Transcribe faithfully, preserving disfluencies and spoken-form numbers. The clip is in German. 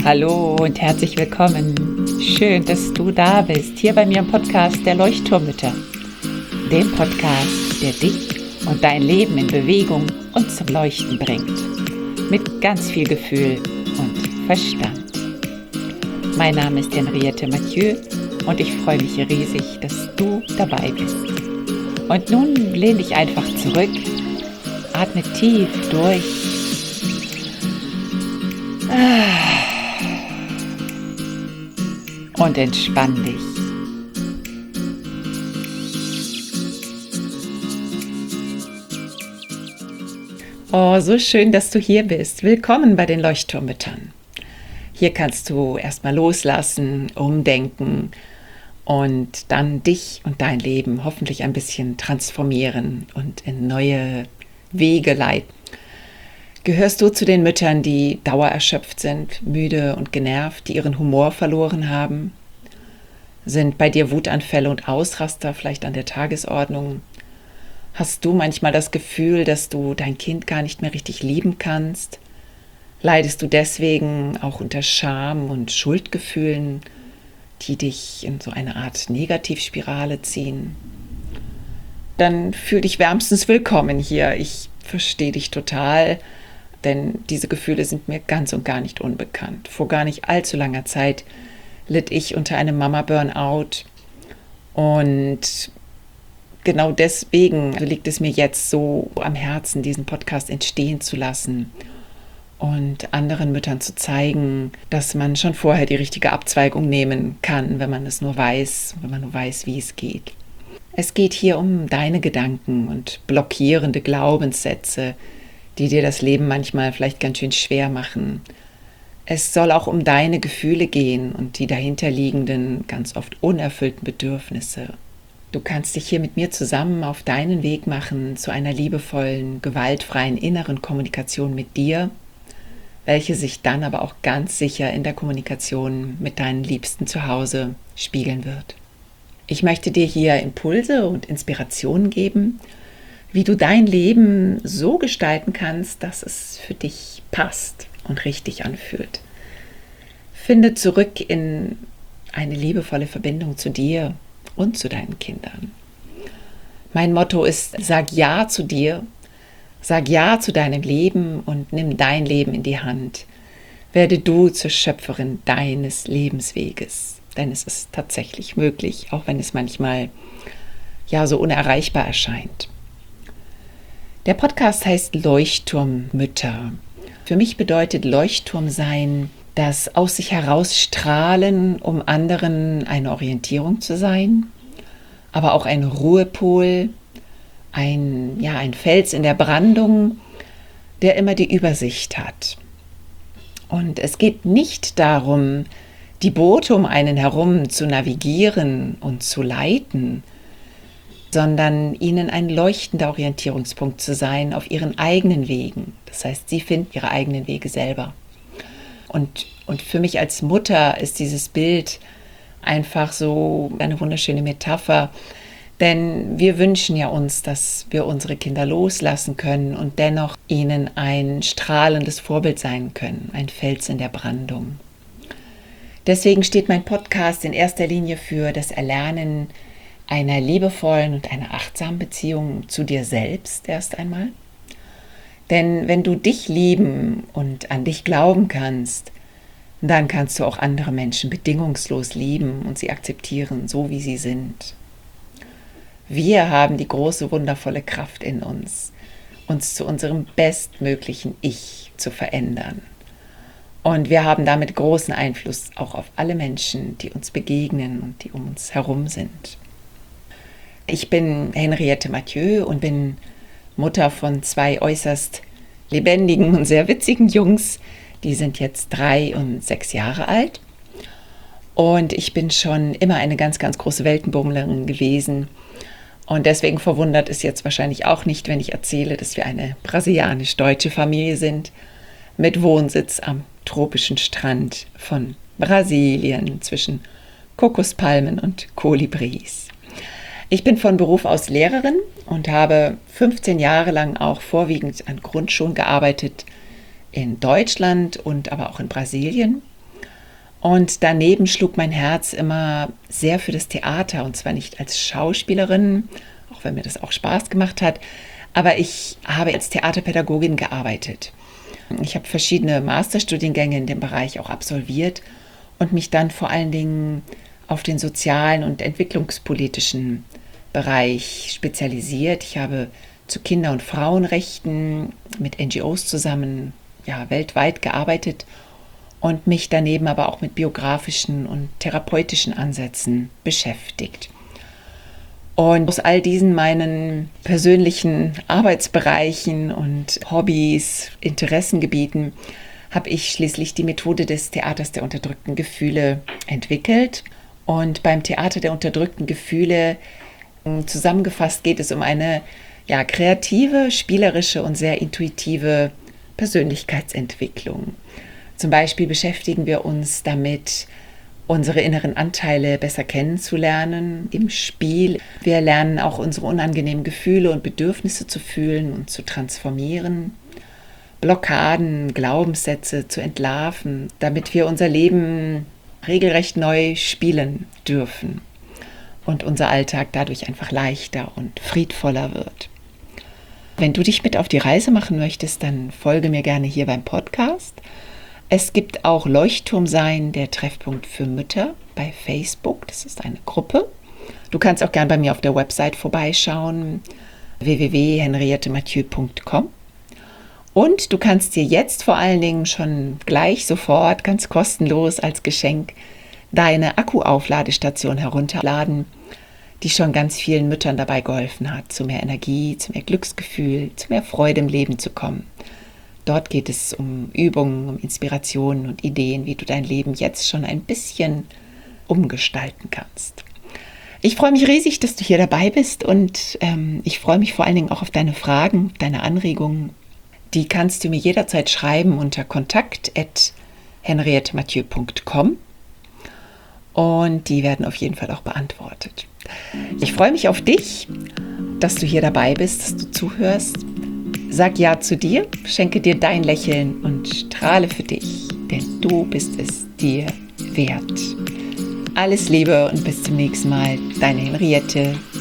Hallo und herzlich willkommen. Schön, dass du da bist, hier bei mir im Podcast der Leuchtturmmütter. Dem Podcast, der dich und dein Leben in Bewegung und zum Leuchten bringt. Mit ganz viel Gefühl und Verstand. Mein Name ist Henriette Mathieu und ich freue mich riesig, dass du dabei bist. Und nun lehn dich einfach zurück, atme tief durch. Und entspann dich. Oh, so schön, dass du hier bist. Willkommen bei den Leuchtturmmüttern. Hier kannst du erstmal loslassen, umdenken und dann dich und dein Leben hoffentlich ein bisschen transformieren und in neue Wege leiten. Gehörst du zu den Müttern, die dauererschöpft sind, müde und genervt, die ihren Humor verloren haben? Sind bei dir Wutanfälle und Ausraster vielleicht an der Tagesordnung? Hast du manchmal das Gefühl, dass du dein Kind gar nicht mehr richtig lieben kannst? Leidest du deswegen auch unter Scham und Schuldgefühlen, die dich in so eine Art Negativspirale ziehen? Dann fühl dich wärmstens willkommen hier. Ich verstehe dich total. Denn diese Gefühle sind mir ganz und gar nicht unbekannt. Vor gar nicht allzu langer Zeit litt ich unter einem Mama-Burnout. Und genau deswegen liegt es mir jetzt so am Herzen, diesen Podcast entstehen zu lassen und anderen Müttern zu zeigen, dass man schon vorher die richtige Abzweigung nehmen kann, wenn man es nur weiß, wenn man nur weiß, wie es geht. Es geht hier um deine Gedanken und blockierende Glaubenssätze, die dir das Leben manchmal vielleicht ganz schön schwer machen. Es soll auch um deine Gefühle gehen und die dahinterliegenden, ganz oft unerfüllten Bedürfnisse. Du kannst dich hier mit mir zusammen auf deinen Weg machen zu einer liebevollen, gewaltfreien inneren Kommunikation mit dir, welche sich dann aber auch ganz sicher in der Kommunikation mit deinen Liebsten zu Hause spiegeln wird. Ich möchte dir hier Impulse und Inspirationen geben, wie du dein Leben so gestalten kannst, dass es für dich passt und richtig anfühlt. Finde zurück in eine liebevolle Verbindung zu dir und zu deinen Kindern. Mein Motto ist: Sag Ja zu dir, sag Ja zu deinem Leben und nimm dein Leben in die Hand. Werde du zur Schöpferin deines Lebensweges, denn es ist tatsächlich möglich, auch wenn es manchmal ja so unerreichbar erscheint. Der Podcast heißt Leuchtturmmütter. Für mich bedeutet Leuchtturm sein, das aus sich herausstrahlen, um anderen eine Orientierung zu sein, aber auch ein Ruhepol, ein, ja, ein Fels in der Brandung, der immer die Übersicht hat. Und es geht nicht darum, die Boote um einen herum zu navigieren und zu leiten, sondern ihnen ein leuchtender Orientierungspunkt zu sein auf ihren eigenen Wegen. Das heißt, sie finden ihre eigenen Wege selber. Und, und für mich als Mutter ist dieses Bild einfach so eine wunderschöne Metapher, denn wir wünschen ja uns, dass wir unsere Kinder loslassen können und dennoch ihnen ein strahlendes Vorbild sein können, ein Fels in der Brandung. Deswegen steht mein Podcast in erster Linie für das Erlernen einer liebevollen und einer achtsamen Beziehung zu dir selbst erst einmal. Denn wenn du dich lieben und an dich glauben kannst, dann kannst du auch andere Menschen bedingungslos lieben und sie akzeptieren, so wie sie sind. Wir haben die große, wundervolle Kraft in uns, uns zu unserem bestmöglichen Ich zu verändern. Und wir haben damit großen Einfluss auch auf alle Menschen, die uns begegnen und die um uns herum sind. Ich bin Henriette Mathieu und bin Mutter von zwei äußerst lebendigen und sehr witzigen Jungs. Die sind jetzt drei und sechs Jahre alt. Und ich bin schon immer eine ganz, ganz große Weltenbummlerin gewesen. Und deswegen verwundert es jetzt wahrscheinlich auch nicht, wenn ich erzähle, dass wir eine brasilianisch-deutsche Familie sind mit Wohnsitz am tropischen Strand von Brasilien zwischen Kokospalmen und Kolibris. Ich bin von Beruf aus Lehrerin und habe fünfzehn Jahre lang auch vorwiegend an Grundschulen gearbeitet, in Deutschland und aber auch in Brasilien. Und daneben schlug mein Herz immer sehr für das Theater, und zwar nicht als Schauspielerin, auch wenn mir das auch Spaß gemacht hat, aber ich habe als Theaterpädagogin gearbeitet. Ich habe verschiedene Masterstudiengänge in dem Bereich auch absolviert und mich dann vor allen Dingen auf den sozialen und entwicklungspolitischen Bereich spezialisiert. Ich habe zu Kinder- und Frauenrechten mit N G Os zusammen, ja, weltweit gearbeitet und mich daneben aber auch mit biografischen und therapeutischen Ansätzen beschäftigt. Und aus all diesen meinen persönlichen Arbeitsbereichen und Hobbys, Interessengebieten habe ich schließlich die Methode des Theaters der unterdrückten Gefühle entwickelt. Und beim Theater der unterdrückten Gefühle, zusammengefasst, geht es um eine ja, kreative, spielerische und sehr intuitive Persönlichkeitsentwicklung. Zum Beispiel beschäftigen wir uns damit, unsere inneren Anteile besser kennenzulernen im Spiel. Wir lernen auch unsere unangenehmen Gefühle und Bedürfnisse zu fühlen und zu transformieren, Blockaden, Glaubenssätze zu entlarven, damit wir unser Leben regelrecht neu spielen dürfen und unser Alltag dadurch einfach leichter und friedvoller wird. Wenn du dich mit auf die Reise machen möchtest, dann folge mir gerne hier beim Podcast. Es gibt auch Leuchtturm sein, der Treffpunkt für Mütter bei Facebook. Das ist eine Gruppe. Du kannst auch gerne bei mir auf der Website vorbeischauen, w w w punkt henriette mathieu punkt com. Und du kannst dir jetzt vor allen Dingen schon gleich sofort ganz kostenlos als Geschenk deine Akkuaufladestation herunterladen, die schon ganz vielen Müttern dabei geholfen hat, zu mehr Energie, zu mehr Glücksgefühl, zu mehr Freude im Leben zu kommen. Dort geht es um Übungen, um Inspirationen und Ideen, wie du dein Leben jetzt schon ein bisschen umgestalten kannst. Ich freue mich riesig, dass du hier dabei bist und ähm, ich freue mich vor allen Dingen auch auf deine Fragen, deine Anregungen. Die kannst du mir jederzeit schreiben unter kontakt at henriette mathieu punkt com und die werden auf jeden Fall auch beantwortet. Ich freue mich auf dich, dass du hier dabei bist, dass du zuhörst. Sag Ja zu dir, schenke dir dein Lächeln und strahle für dich, denn du bist es dir wert. Alles Liebe und bis zum nächsten Mal, deine Henriette.